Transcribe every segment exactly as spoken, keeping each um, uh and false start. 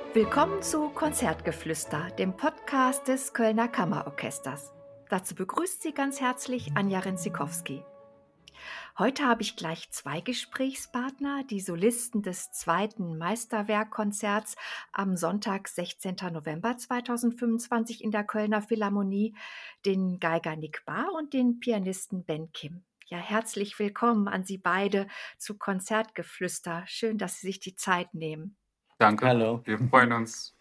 Willkommen zu Konzertgeflüster, dem Podcast des Kölner Kammerorchesters. Dazu begrüßt Sie ganz herzlich Anja Renzikowski. Heute habe ich gleich zwei Gesprächspartner, die Solisten des zweiten Meisterwerkkonzerts am Sonntag, sechzehnten November zweitausendfünfundzwanzig in der Kölner Philharmonie, den Geiger Nick Bahr und den Pianisten Ben Kim. Ja, herzlich willkommen an Sie beide zu Konzertgeflüster. Schön, dass Sie sich die Zeit nehmen. Danke. Hallo. Wir freuen uns.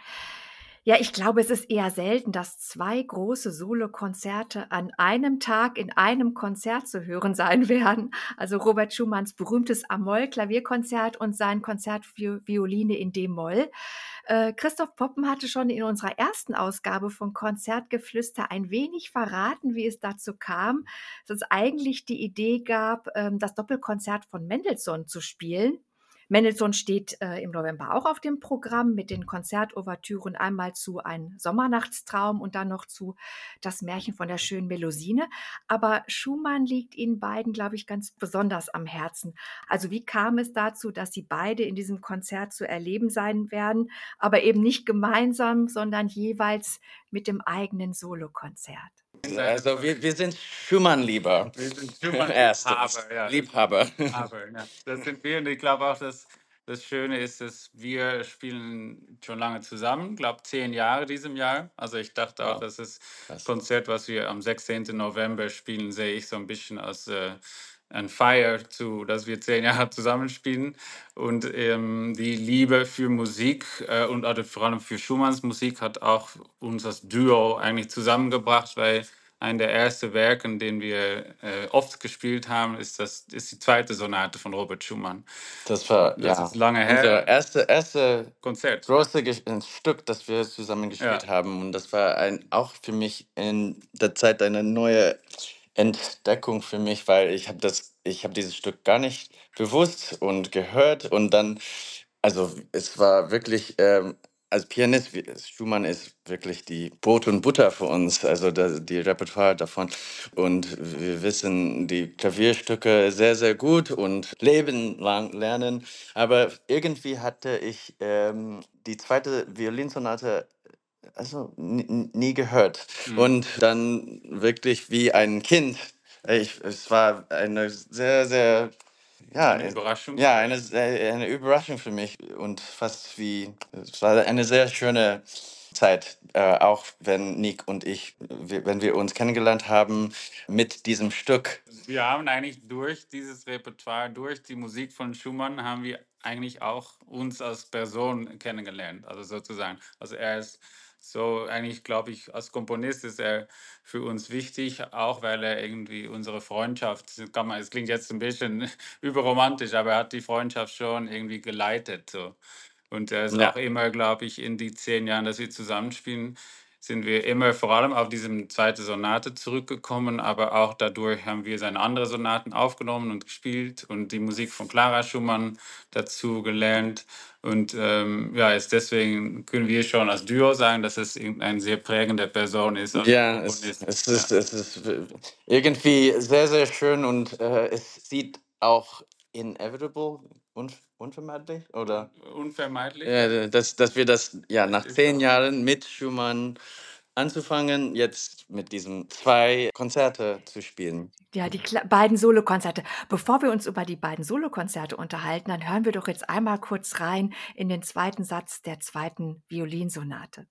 Ja, ich glaube, es ist eher selten, dass zwei große Solokonzerte an einem Tag in einem Konzert zu hören sein werden. Also Robert Schumanns berühmtes A-Moll-Klavierkonzert und sein Konzert für Violine in D-Moll. Äh, Christoph Poppen hatte schon in unserer ersten Ausgabe von Konzertgeflüster ein wenig verraten, wie es dazu kam, dass es eigentlich die Idee gab, ähm, das Doppelkonzert von Mendelssohn zu spielen. Mendelssohn steht äh, im November auch auf dem Programm mit den Konzertouvertüren einmal zu Ein Sommernachtstraum und dann noch zu Das Märchen von der schönen Melusine. Aber Schumann liegt Ihnen beiden, glaube ich, ganz besonders am Herzen. Also wie kam es dazu, dass Sie beide in diesem Konzert zu erleben sein werden, aber eben nicht gemeinsam, sondern jeweils mit dem eigenen Solokonzert? Also wir, wir sind Schumann-Lieber. Wir sind Schumann Erstens. Liebhaber, ja. Liebhaber. Aber, ja, das sind wir und ich glaube auch, dass das Schöne ist, dass wir spielen schon lange zusammen, ich glaube zehn Jahre diesem Jahr. Also ich dachte auch, Wow. dass das Krass. Konzert, was wir am sechzehnten November spielen, sehe ich so ein bisschen als äh, ein Feier zu, dass wir zehn Jahre zusammenspielen. Und ähm, die Liebe für Musik äh, und also vor allem für Schumanns Musik hat auch uns als Duo eigentlich zusammengebracht, weil ein der ersten Werke, den wir äh, oft gespielt haben, ist, das, ist die zweite Sonate von Robert Schumann. Das war Das ja ist lange unser her. erste, erste Konzert. große Ges- ein Stück, das wir zusammen gespielt Ja. haben. Und das war ein, auch für mich in der Zeit eine neue Entdeckung für mich, weil ich habe das, ich habe dieses Stück gar nicht bewusst und gehört. Und dann, also es war wirklich, ähm, als Pianist, wie- Schumann ist wirklich die Brot und Butter für uns, also das, die Repertoire davon. Und wir wissen die Klavierstücke sehr, sehr gut und leben lang lernen. Aber irgendwie hatte ich ähm, die zweite Violinsonate also nie, nie gehört. Mhm. Und dann wirklich wie ein Kind. Ich, es war eine sehr, sehr ja, Eine Überraschung. ja, eine, sehr- eine Überraschung für mich und fast wie, es war eine sehr schöne Zeit, äh, auch wenn Nick und ich, wir, wenn wir uns kennengelernt haben mit diesem Stück. Wir haben eigentlich durch dieses Repertoire, durch die Musik von Schumann, haben wir eigentlich auch uns als Person kennengelernt, also sozusagen. Also er ist so, eigentlich glaube ich, als Komponist ist er für uns wichtig, auch weil er irgendwie unsere Freundschaft, kann man, es klingt jetzt ein bisschen überromantisch, aber er hat die Freundschaft schon irgendwie geleitet. So. Und er ist auch Ja, immer, glaube ich, in die zehn Jahren, dass wir zusammenspielen, sind wir immer vor allem auf diese zweite Sonate zurückgekommen, aber auch dadurch haben wir seine anderen Sonaten aufgenommen und gespielt und die Musik von Clara Schumann dazu gelernt. Und ähm, ja, ist deswegen können wir schon als Duo sagen, dass es eine sehr prägende Person ist als ja, es, Komponist. es Ja. ist, es ist irgendwie sehr, sehr schön und äh, es sieht auch inevitable, un, unvermeidlich, oder? Unvermeidlich. Ja, dass, dass wir das ja nach ist zehn auch. Jahren mit Schumann anzufangen, jetzt mit diesen zwei Konzerte zu spielen. Ja, die Kla beiden Solokonzerte. Bevor wir uns über die beiden Solokonzerte unterhalten, dann hören wir doch jetzt einmal kurz rein in den zweiten Satz der zweiten Violinsonate.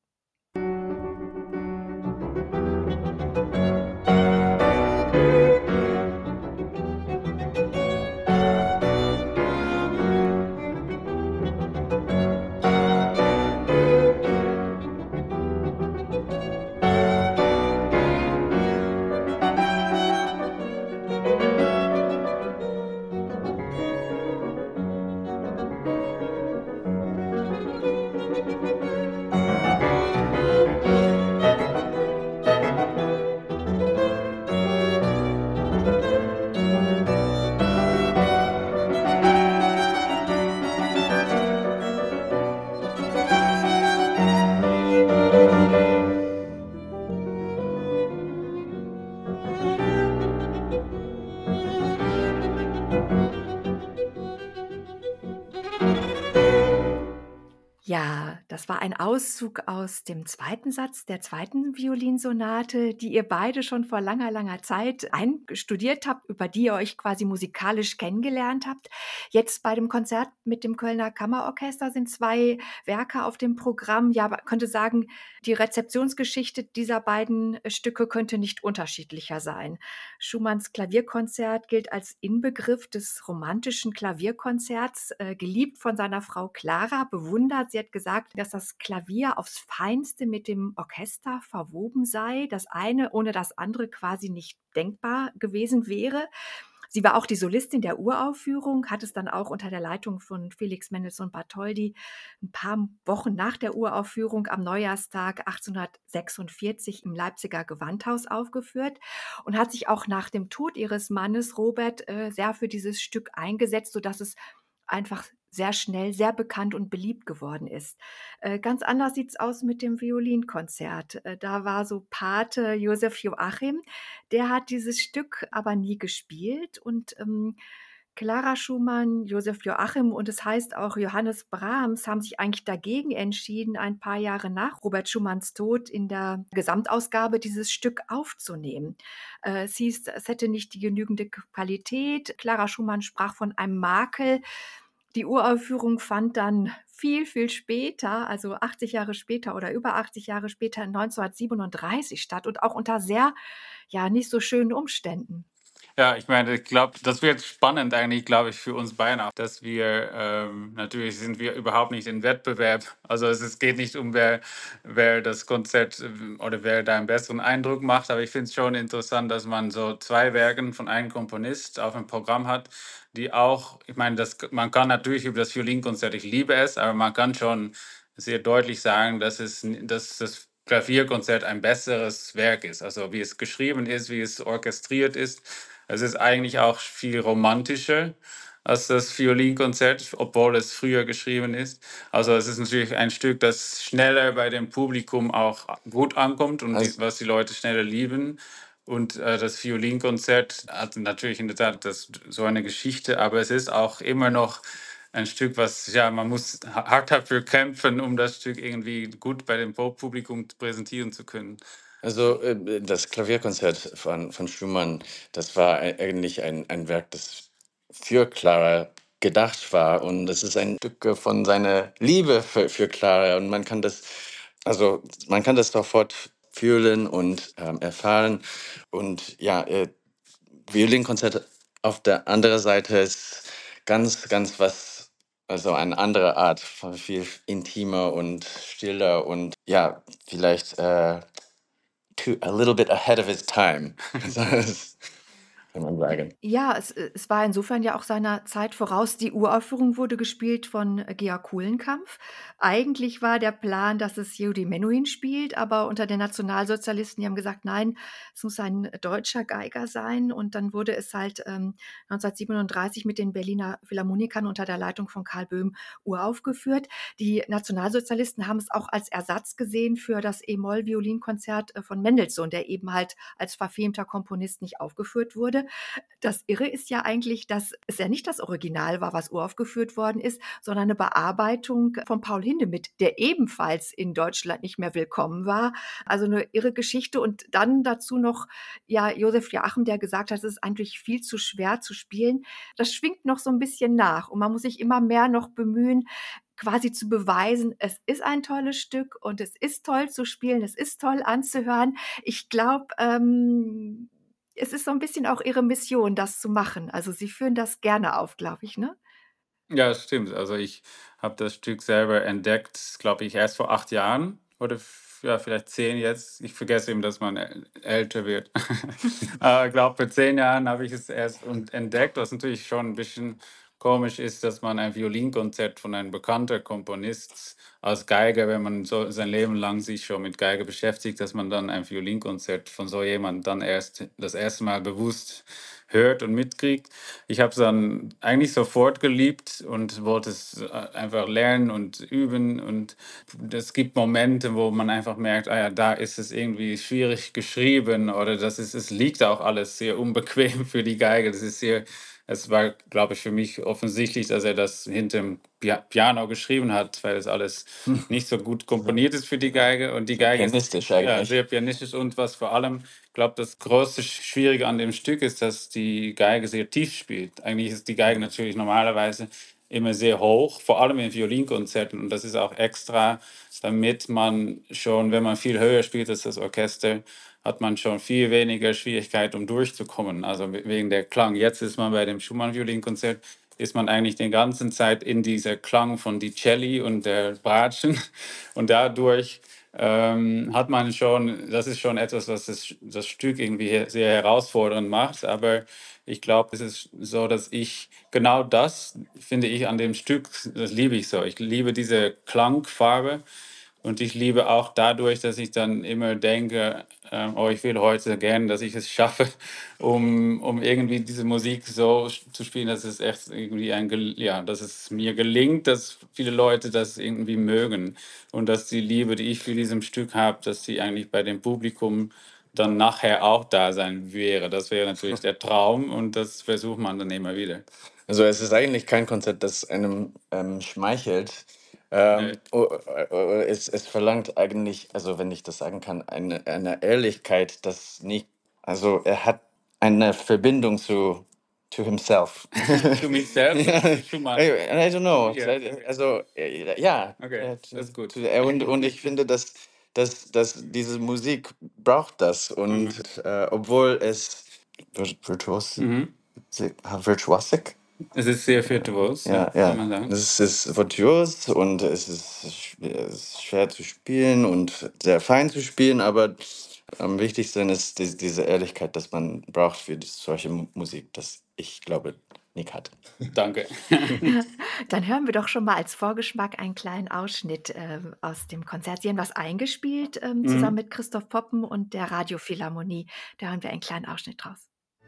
Ja, das war ein Auszug aus dem zweiten Satz der zweiten Violinsonate, die ihr beide schon vor langer, langer Zeit einstudiert habt, über die ihr euch quasi musikalisch kennengelernt habt. Jetzt bei dem Konzert mit dem Kölner Kammerorchester sind zwei Werke auf dem Programm. Ja, man könnte sagen, die Rezeptionsgeschichte dieser beiden äh, Stücke könnte nicht unterschiedlicher sein. Schumanns Klavierkonzert gilt als Inbegriff des romantischen Klavierkonzerts, äh, geliebt von seiner Frau Clara, bewundert. Sie hat gesagt, dass das Klavier aufs Feinste mit dem Orchester verwoben sei, das eine ohne das andere quasi nicht denkbar gewesen wäre. Sie war auch die Solistin der Uraufführung, hat es dann auch unter der Leitung von Felix Mendelssohn Bartholdy ein paar Wochen nach der Uraufführung am Neujahrstag achtzehnhundertsechsundvierzig im Leipziger Gewandhaus aufgeführt und hat sich auch nach dem Tod ihres Mannes Robert äh, sehr für dieses Stück eingesetzt, sodass es einfach sehr schnell sehr bekannt und beliebt geworden ist. Äh, ganz anders sieht's aus mit dem Violinkonzert. Äh, da war so Pate Josef Joachim, der hat dieses Stück aber nie gespielt und ähm, Clara Schumann, Josef Joachim und es heißt auch Johannes Brahms haben sich eigentlich dagegen entschieden, ein paar Jahre nach Robert Schumanns Tod in der Gesamtausgabe dieses Stück aufzunehmen. Äh, es hieß, es hätte nicht die genügende Qualität. Clara Schumann sprach von einem Makel. Die Uraufführung fand dann viel, viel später, also achtzig Jahre später oder über achtzig Jahre später, neunzehnhundertsiebenunddreißig statt und auch unter sehr, ja, nicht so schönen Umständen. Ja, ich meine, ich glaube, das wird spannend eigentlich, glaube ich, für uns beide auch, dass wir, ähm, natürlich sind wir überhaupt nicht in Wettbewerb. Also es, es geht nicht um, wer, wer das Konzert äh, oder wer da einen besseren Eindruck macht, aber ich finde es schon interessant, dass man so zwei Werken von einem Komponist auf dem Programm hat, die auch, ich meine, das, man kann natürlich über das Violinkonzert, ich liebe es, aber man kann schon sehr deutlich sagen, dass, es, dass das Klavierkonzert ein besseres Werk ist. Also wie es geschrieben ist, wie es orchestriert ist. Es ist eigentlich auch viel romantischer als das Violinkonzert, obwohl es früher geschrieben ist. Also es ist natürlich ein Stück, das schneller bei dem Publikum auch gut ankommt und die, Also, was die Leute schneller lieben. Und äh, das Violinkonzert hat natürlich in der Tat das, so eine Geschichte, aber es ist auch immer noch ein Stück, was, ja, man muss ha- hart dafür kämpfen, um das Stück irgendwie gut bei dem Publikum präsentieren zu können. also äh, das Klavierkonzert von, von Schumann, das war ei- eigentlich ein, ein Werk, das für Clara gedacht war. Und das ist ein Stück äh, von seiner Liebe für, für Clara. Und man kann das, also man kann das sofort fühlen und ähm, erfahren. Und ja, äh, Violinkonzert auf der anderen Seite ist ganz, ganz was, also eine andere Art, von viel intimer und stiller und ja, vielleicht äh, too, a little bit ahead of his time, das kann man sagen. Ja, es äh, es war insofern ja auch seiner Zeit voraus. Die Uraufführung wurde gespielt von, äh, Georg Kulenkampff. Eigentlich war der Plan, dass es Yehudi Menuhin spielt, aber unter den Nationalsozialisten, die haben gesagt: „Nein, es muss ein deutscher Geiger sein." Und dann wurde es halt, ähm, neunzehnhundertsiebenunddreißig mit den Berliner Philharmonikern unter der Leitung von Karl Böhm uraufgeführt. Die Nationalsozialisten haben es auch als Ersatz gesehen für das E-Moll-Violinkonzert, äh, von Mendelssohn, der eben halt als verfemter Komponist nicht aufgeführt wurde. Das Irre ist ja eigentlich, dass es ja nicht das Original war, was uraufgeführt worden ist, sondern eine Bearbeitung von Paul Hindemith, der ebenfalls in Deutschland nicht mehr willkommen war. Also eine irre Geschichte und dann dazu noch, ja, Josef Joachim, der gesagt hat, es ist eigentlich viel zu schwer zu spielen. Das schwingt noch so ein bisschen nach und man muss sich immer mehr noch bemühen, quasi zu beweisen, es ist ein tolles Stück und es ist toll zu spielen, es ist toll anzuhören. Ich glaube, ähm es ist so 'n bisschen auch Ihre Mission, das zu machen. Also, Sie führen das gerne auf, glaube ich, ne? Ja, das stimmt. Also ich habe das Stück selber entdeckt, glaube ich, erst vor acht Jahren oder f ja, vielleicht zehn jetzt. Ich vergesse eben, dass man äl älter wird. Aber ich glaube, vor zehn Jahren habe ich es erst und entdeckt, was natürlich schon ein bisschen komisch ist, dass man ein Violinkonzert von einem bekannten Komponist als Geiger, wenn man so sein Leben lang sich schon mit Geige beschäftigt, dass man dann ein Violinkonzert von so jemand dann erst das erste Mal bewusst hört und mitkriegt. Ich habe es dann eigentlich sofort geliebt und wollte es äh, einfach lernen und üben. Und es gibt Momente, wo man einfach merkt, ah ja, da ist es irgendwie schwierig geschrieben oder das ist, es liegt auch alles sehr unbequem für die Geige. Das ist sehr, es war, glaube ich, für mich offensichtlich, dass er das hinter dem Pia- Piano geschrieben hat, weil es alles nicht so gut komponiert ist für die Geige. Und die Sehr Geige ist pianistisch ja eigentlich. sehr pianistisch. Und was vor allem, ich glaube, das größte Schwierige an dem Stück ist, dass die Geige sehr tief spielt. Eigentlich ist die Geige natürlich normalerweise immer sehr hoch, vor allem in Violinkonzerten. Und das ist auch extra, damit man schon, wenn man viel höher spielt als das Orchester, hat man schon viel weniger Schwierigkeit, um durchzukommen. Also we- wegen der Klang. Jetzt ist man bei dem Schumann-Violinkonzert, ist man eigentlich die ganze Zeit in dieser Klang von die Celli und der Bratschen. Und dadurch ähm, hat man schon, das ist schon etwas, was das, das Stück irgendwie he- sehr herausfordernd macht. Aber ich glaube, es ist so, dass ich genau das finde ich an dem Stück, das liebe ich so. Ich liebe diese Klangfarbe. Und ich liebe auch dadurch, dass ich dann immer denke, ähm, oh, ich will heute gerne, dass ich es schaffe, um, um irgendwie diese Musik so sch- zu spielen, dass es echt irgendwie ein, gel- ja, dass es mir gelingt, dass viele Leute das irgendwie mögen und dass die Liebe, die ich für diesem Stück habe, dass die eigentlich bei dem Publikum dann nachher auch da sein wäre. Das wäre natürlich der Traum und das versucht man dann immer wieder. Also es ist eigentlich kein Konzept, das einem ähm, schmeichelt. Ähm, Nee. oh, oh, oh, es, es verlangt eigentlich, also wenn ich das sagen kann, eine, eine Ehrlichkeit, das nicht, also er hat eine Verbindung zu to himself. To myself oder Ja, zu Schumann? I, I don't Zu know. mir. Okay. Also äh, ja, Okay, äh, das to, ist gut. to, äh, und, und ich finde, dass, dass, dass diese Musik braucht das. Und Mhm. äh, obwohl es vir- virtuos, Mhm. virtuosic. Es ist sehr virtuos, ja, Ja, kann ja. man sagen. Es ist virtuos und es ist, sch- es ist schwer zu spielen und sehr fein zu spielen, aber am wichtigsten ist die, diese Ehrlichkeit, dass man braucht für die- solche Mu- Musik, das ich glaube, Nick hat. Danke. Dann hören wir doch schon mal als Vorgeschmack einen kleinen Ausschnitt, ähm, aus dem Konzert. Sie haben was eingespielt, ähm, zusammen Mhm. mit Christoph Poppen und der Radiophilharmonie. Da hören wir einen kleinen Ausschnitt draus.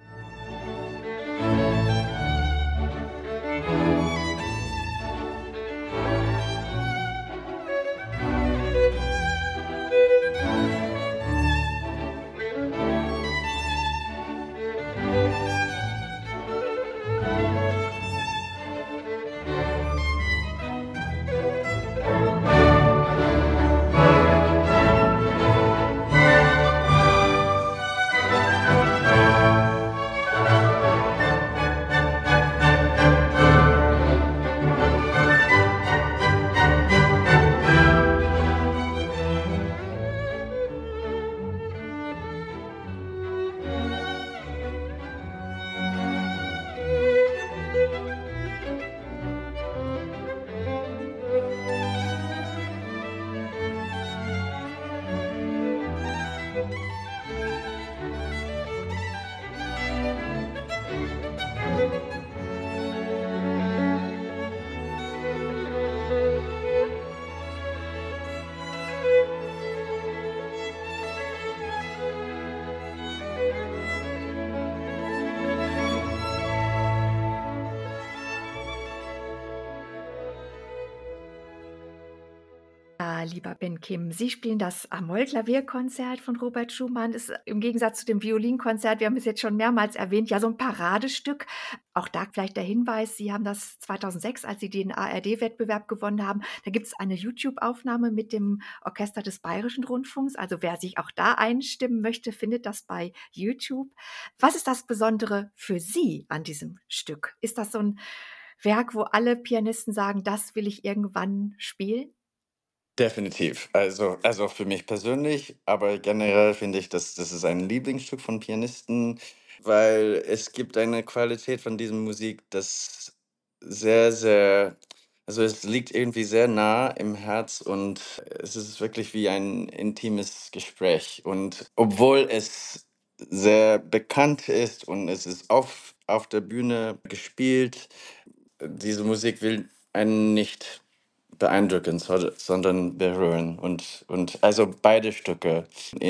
Ja, lieber Ben Kim, Sie spielen das Amol-Klavierkonzert von Robert Schumann. Ist im Gegensatz zu dem Violinkonzert, wir haben es jetzt schon mehrmals erwähnt, ja so ein Paradestück. Auch da vielleicht der Hinweis, Sie haben das zweitausendsechs, als Sie den A R D-Wettbewerb gewonnen haben, da gibt es eine YouTube-Aufnahme mit dem Orchester des Bayerischen Rundfunks. Also wer sich auch da einstimmen möchte, findet das bei YouTube. Was ist das Besondere für Sie an diesem Stück? Ist das so ein Werk, wo alle Pianisten sagen, das will ich irgendwann spielen? Definitiv. Also, also für mich persönlich, aber generell finde ich, dass das ist ein Lieblingsstück von Pianisten, weil es gibt eine Qualität von dieser Musik, das sehr, sehr, also es liegt irgendwie sehr nah im Herz und es ist wirklich wie ein intimes Gespräch. Und obwohl es sehr bekannt ist und es ist auf, auf der Bühne gespielt, diese Musik will einen nicht beeindrucken, so- sondern berühren. Und, und also beide Stücke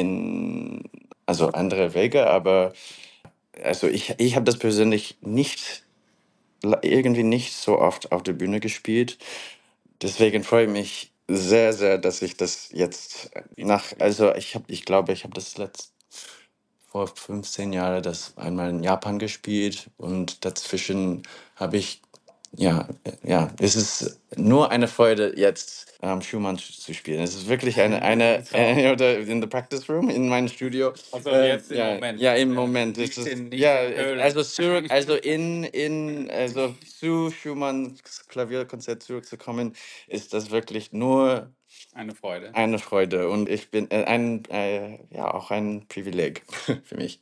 in also andere Wege, aber also ich, ich habe das persönlich nicht irgendwie nicht so oft auf der Bühne gespielt. Deswegen freue ich mich sehr, sehr, dass ich das jetzt nach, also ich habe, ich glaube, ich habe das letzt, vor fünfzehn Jahren das einmal in Japan gespielt und dazwischen habe ich, ja, äh, ja, es ist nur eine Freude, jetzt ähm, Schumann zu zu spielen. Es ist wirklich eine, eine Ist auch. äh, oder in the practice room, in meinem Studio. Also Äh, jetzt im ja, Moment. ja, im Ja, Moment. Es nicht ist, in, nicht ja, in Köln. also zurück, also in, in, also zu Schumanns Klavierkonzert zurückzukommen, ist das wirklich nur Eine Freude. eine Freude und ich bin äh, ein, äh, ja, auch ein Privileg für mich.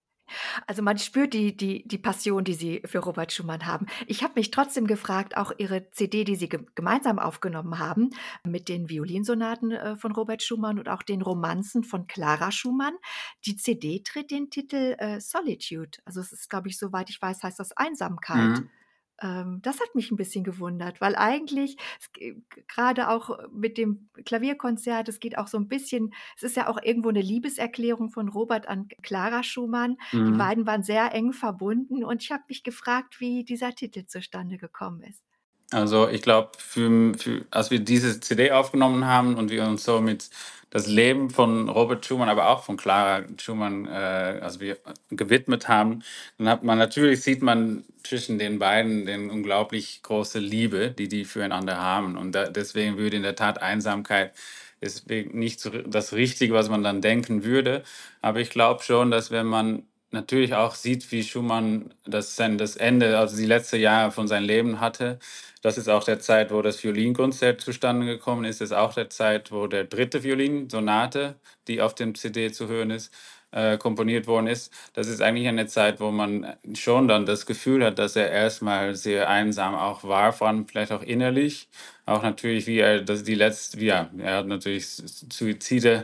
Also, man spürt die die die Passion, die Sie für Robert Schumann haben. Ich habe mich trotzdem gefragt, auch Ihre C D, die Sie ge gemeinsam aufgenommen haben mit den Violinsonaten, äh, von Robert Schumann und auch den Romanzen von Clara Schumann. Die C D trägt den Titel, äh, Solitude. Also, es ist, glaube ich, soweit ich weiß, heißt das Einsamkeit. Mhm. Ähm, das hat mich ein bisschen gewundert, weil eigentlich es g grade auch mit dem Klavierkonzert, es geht auch so ein bisschen es ist ja auch irgendwo eine Liebeserklärung von Robert an Clara Schumann. Die Mhm. beiden waren sehr eng verbunden und ich habe mich gefragt, wie dieser Titel zustande gekommen ist. Also ich glaube, für, für, als wir diese C D aufgenommen haben und wir uns so mit das Leben von Robert Schumann, aber auch von Clara Schumann, äh, also wir gewidmet haben, dann hat man natürlich sieht man zwischen den beiden den unglaublich große Liebe, die die füreinander haben. Und da, deswegen würde in der Tat Einsamkeit ist nicht so das Richtige, was man dann denken würde. Aber ich glaube schon, dass wenn man natürlich auch sieht, wie Schumann das, sein, das Ende, also die letzten Jahre von seinem Leben hatte. Das ist auch der Zeit, wo das Violinkonzert zustande gekommen ist. Das ist auch der Zeit, wo der dritte Violinsonate, die auf dem C D zu hören ist, äh, komponiert worden ist. Das ist eigentlich eine Zeit, wo man schon dann das Gefühl hat, dass er erstmal sehr einsam auch war, vor allem vielleicht auch innerlich. Auch natürlich, wie er das die letzte, wie er, er hat natürlich Suizide,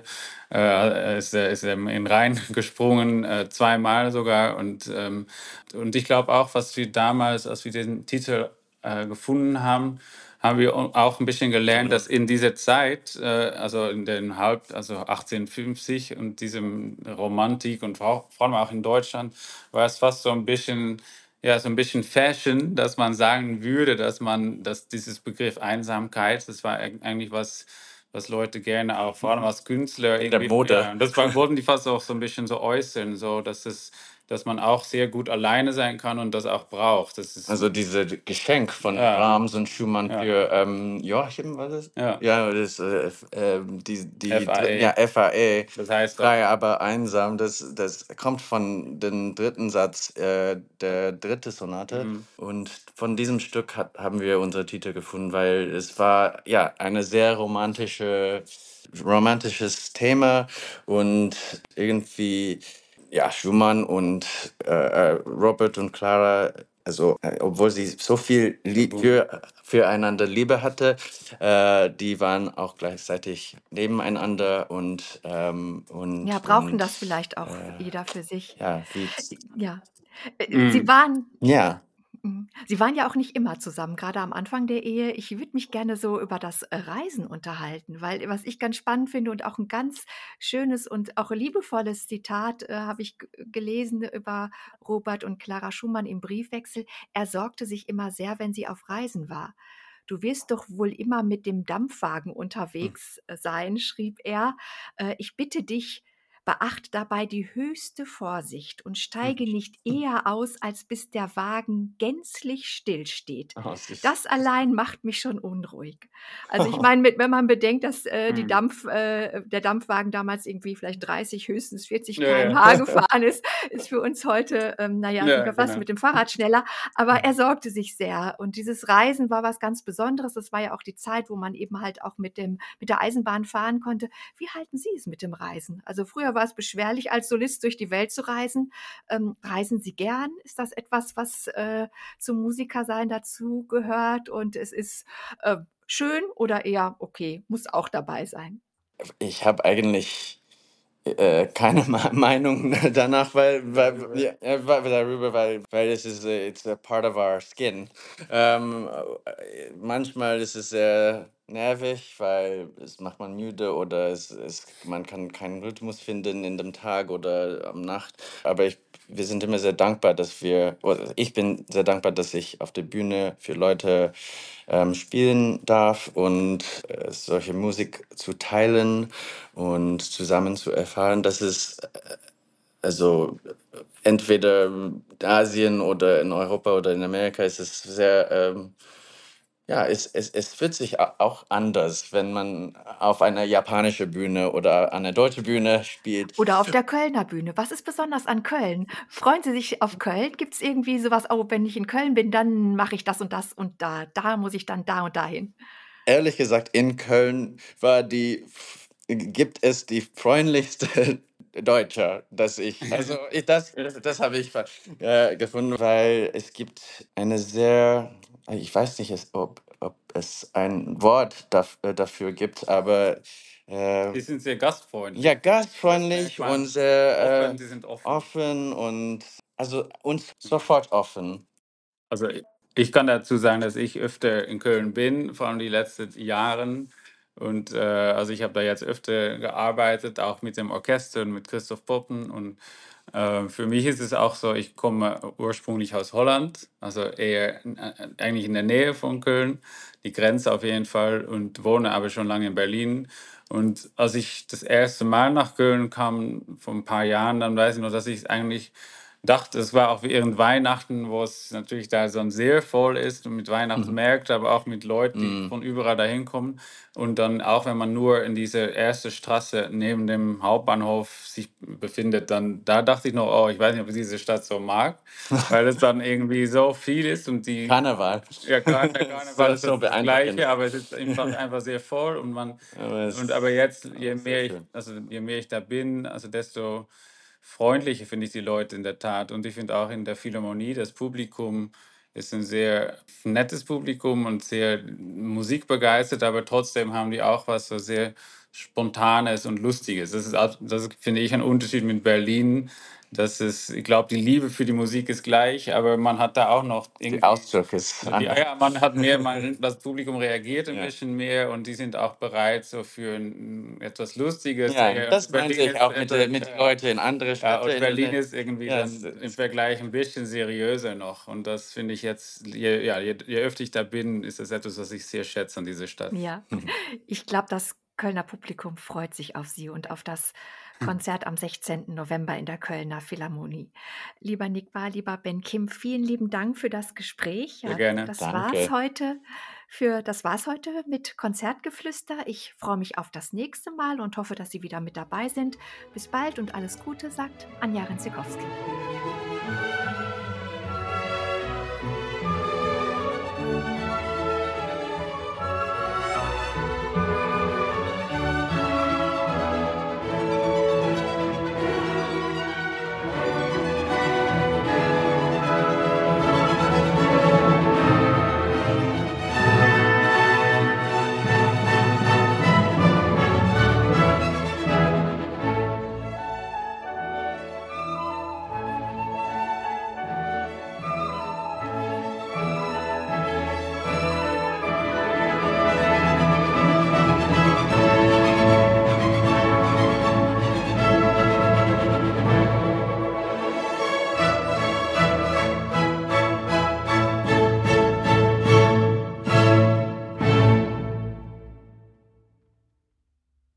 äh, ist, er- ist er in den Rhein gesprungen, äh, zweimal sogar. Und, ähm, und ich glaube auch, was wir damals, als wir den Titel äh, gefunden haben, haben wir auch ein bisschen gelernt, dass in dieser Zeit, äh, also in den Halb, also achtzehnhundertfünfzig und diesem Romantik und vor vor allem auch in Deutschland, war es fast so ein bisschen, ja, so ein bisschen Fashion, dass man sagen würde, dass man, dass dieses Begriff Einsamkeit, das war eig- eigentlich was, was Leute gerne auch, vor allem als Künstler In der irgendwie, Mode. ja, das war, wollten die fast auch so ein bisschen so äußern, so, dass es, dass man auch sehr gut alleine sein kann und das auch braucht. Das ist, Also diese Geschenk von ja, Brahms und Schumann ja, für ähm, Joachim, war das? ja, Ja, das, äh, F- ähm, die, die, dr- ja, F A E. F A E, Das heißt auch, frei, aber einsam, das, das kommt von dem dritten Satz äh, der dritte Sonate. mhm. Und von diesem Stück hat, haben wir unsere Titel gefunden, weil es war ja eine sehr romantische, romantisches Thema und irgendwie ja, Schumann und äh, äh, Robert und Clara, also äh, obwohl sie so viel Lie verbunden. für, füreinander Liebe hatte, äh, die waren auch gleichzeitig nebeneinander und ähm, Ja, und brauchten und das vielleicht auch äh, jeder für sich. ja, wie Ja. Äh, Sie Mhm. waren ja, Mhm. Sie waren ja auch nicht immer zusammen, gerade am Anfang der Ehe. Ich würde mich gerne so über das, äh, Reisen unterhalten, weil was ich ganz spannend finde und auch ein ganz schönes und auch liebevolles Zitat, äh, habe ich g gelesen über Robert und Clara Schumann im Briefwechsel. Er sorgte sich immer sehr, wenn sie auf Reisen war. „Du wirst doch wohl immer mit dem Dampfwagen unterwegs, äh, sein“, schrieb er. „Äh, ich bitte dich, beachte dabei die höchste Vorsicht und steige nicht eher aus, als bis der Wagen gänzlich stillsteht. oh, süß. Das allein macht mich schon unruhig.“ Also, ich meine, mit wenn man bedenkt, dass, äh, die Mhm. Dampf äh, der Dampfwagen damals irgendwie vielleicht dreißig, höchstens vierzig Ja, Kilometer pro ja. Stunde gefahren ist, ist für uns heute, ähm, na ja, sind Ja, wir fast genau. mit dem Fahrrad schneller. Aber er sorgte sich sehr. Und dieses Reisen war was ganz Besonderes. Das war ja auch die Zeit, wo man eben halt auch mit dem mit der Eisenbahn fahren konnte. Wie halten Sie es mit dem Reisen? Also früher war es beschwerlich, als Solist durch die Welt zu reisen. Ähm, reisen Sie gern? Ist das etwas, was äh, zum Musikersein dazugehört? Und es ist äh, schön oder eher okay, muss auch dabei sein? Ich habe eigentlich äh, keine Ma- Meinung danach, weil, weil, Darüber. ja, äh, weil darüber, weil, weil es ist, äh, it's a part of our skin. Ähm, äh, manchmal ist es sehr nervig, weil es macht man müde oder es, es, man kann keinen Rhythmus finden in dem Tag oder am Nacht. Aber ich, wir sind immer sehr dankbar, dass wir, oder ich bin sehr dankbar, dass ich auf der Bühne für Leute ähm, spielen darf und äh, solche Musik zu teilen und zusammen zu erfahren, das ist also entweder in Asien oder in Europa oder in Amerika ist es sehr, ähm, ja, es, es, es fühlt sich au- auch anders, wenn man auf einer japanischen Bühne oder an einer deutschen Bühne spielt. Oder auf der Kölner Bühne. Was ist besonders an Köln? Freuen Sie sich auf Köln? Gibt es irgendwie sowas, oh, wenn ich in Köln bin, dann mache ich das und das und da, da muss ich dann da und dahin. Ehrlich gesagt, in Köln war die, gibt es die freundlichste Deutscher, dass ich, also ich, das, das habe ich ver- äh, gefunden, weil es gibt eine sehr, ich weiß nicht, es- ob, ob es ein Wort daf, äh, dafür gibt, aber äh, Die sind sehr gastfreundlich. ja, Das merkt gastfreundlich man. und sehr Offen, äh, die sind offen. offen und also uns sofort offen. Also ich kann dazu sagen, dass ich öfter in Köln bin, vor allem die letzten Jahren. Und äh, also ich habe da jetzt öfter gearbeitet, auch mit dem Orchester und mit Christoph Poppen. Und äh, für mich ist es auch so, ich komme ursprünglich aus Holland, also eher äh, eigentlich in der Nähe von Köln, die Grenze auf jeden Fall, und wohne aber schon lange in Berlin. Und als ich das erste Mal nach Köln kam, vor ein paar Jahren, dann weiß ich noch, dass ich eigentlich dachte, es war auch während Weihnachten, wo es natürlich da so sehr voll ist und mit Mhm. Weihnachtsmärkten, aber auch mit Leuten, die Mm. von überall dahin kommen. Und dann auch, wenn man nur in dieser ersten Straße neben dem Hauptbahnhof sich befindet, dann da dachte ich noch, oh, ich weiß nicht, ob ich diese Stadt so mag, weil es dann irgendwie so viel ist und die Karneval. ja, Kar der Karneval so, ist so das, das beeindruckend. Gleiche, aber es ist einfach, einfach sehr voll und man Aber und es aber jetzt, ist je auch sehr mehr ich, schön. also je mehr ich da bin, also desto freundlicher finde ich die Leute in der Tat. Und ich finde auch in der Philharmonie, das Publikum ist ein sehr nettes Publikum und sehr musikbegeistert, aber trotzdem haben die auch was so sehr Spontanes und Lustiges. Das ist, auch- das ist, finde ich, ein Unterschied mit Berlin. Das ist, ich glaube, die Liebe für die Musik ist gleich, aber man hat da auch noch Die irgendwie Ausdruck ist so die, anders. ja, man hat mehr, man, das Publikum reagiert ein Ja. bisschen mehr und die sind auch bereit so für ein, etwas Lustiges. Ja, Äh, das Und meinte Berlin ich ist auch mit, etwas, der, mit den ja, Leuten in andere ja, Städte. und In, Berlin in, ist irgendwie ja, es, dann im Vergleich ein bisschen seriöser noch. Und das finde ich jetzt, je, ja, je, je öfter ich da bin, ist das etwas, was ich sehr schätze an dieser Stadt. Ja, ich glaube, das Kölner Publikum freut sich auf Sie und auf das Konzert am sechzehnten November in der Kölner Philharmonie. Lieber Nick Bahr, lieber Ben Kim, vielen lieben Dank für das Gespräch. Sehr Ja, gerne. das war's danke. heute für das war's heute mit Konzertgeflüster. Ich freue mich auf das nächste Mal und hoffe, dass Sie wieder mit dabei sind. Bis bald und alles Gute, sagt Anja Renzikowski.